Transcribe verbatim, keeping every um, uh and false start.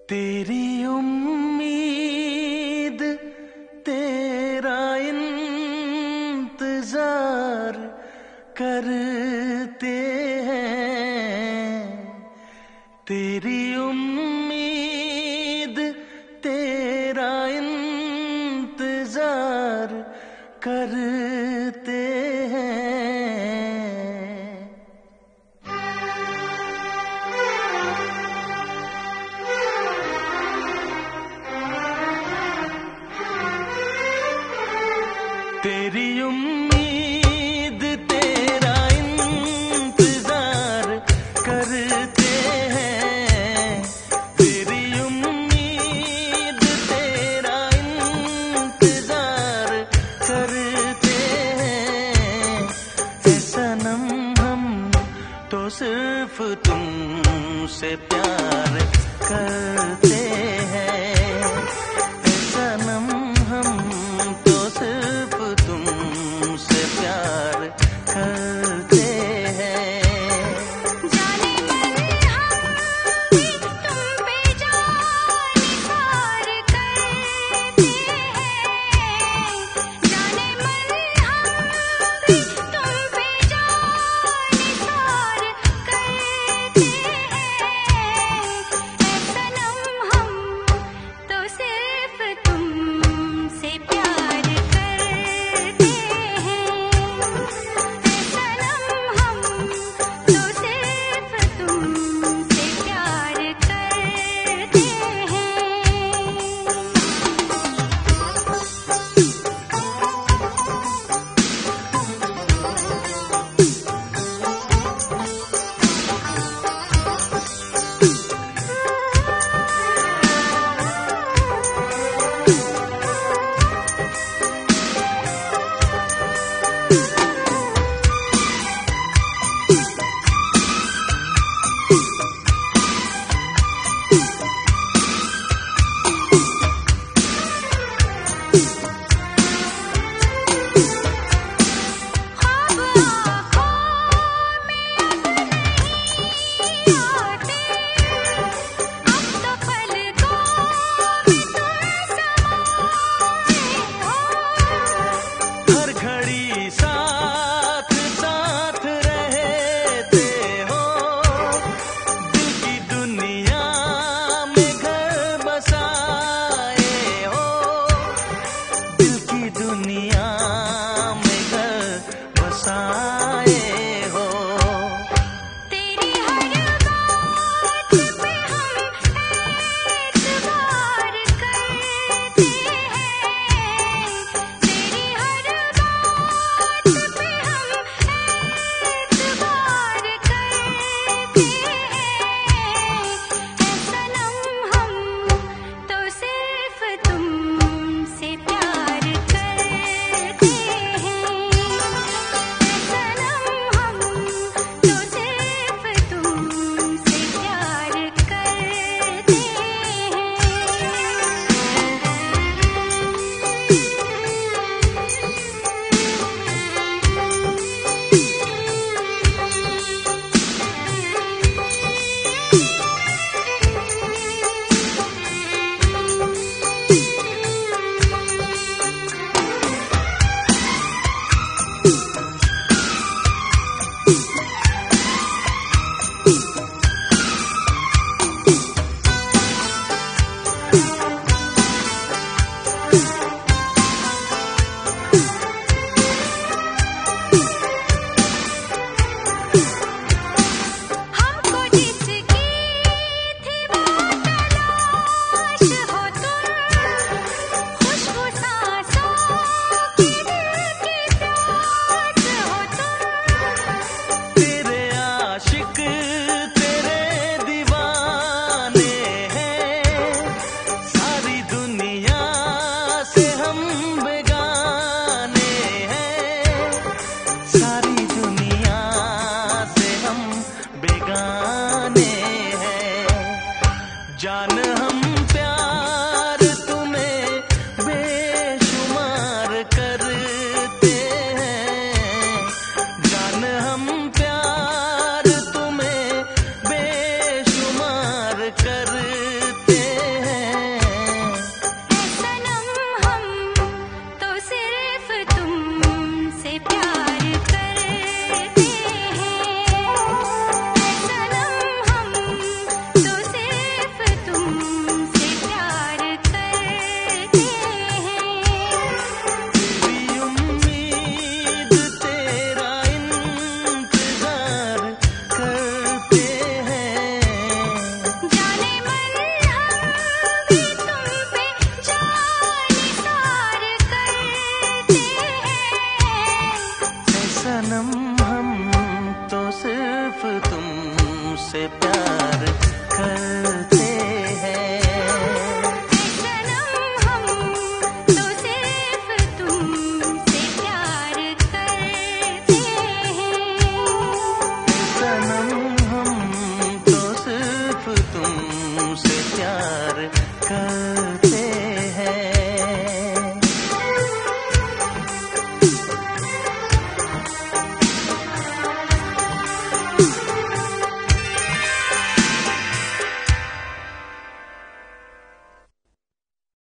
तेरी उम्मीद तेरा इंतजार करते हैं। तेरी उम्मीद तेरा इंतजार करते हैं। तेरी उम्मीद तेरा इंतजार करते हैं। तेरी उम्मीद तेरा इंतजार करते हैं। ऐ सनम हम तो सिर्फ तुमसे प्यार करते हैं। ऐ सनम हम तो सिर्फ तुमसे प्यार करते हैं। जाने मन हम भी तुम पे जान निसार करते हैं। जाने मन हम भी तुम पे जान निसार करते हैं। ऐ सनम हम तो सिर्फ तुमसे प्यार करते हैं। ऐ सनम हम तो सिर्फ तुमसे प्यार करते करते तुमसे प्यार करते हैं। सनम हम तो सिर्फ तुमसे प्यार करते हैं। सनम हम तो सिर्फ तुमसे प्यार कर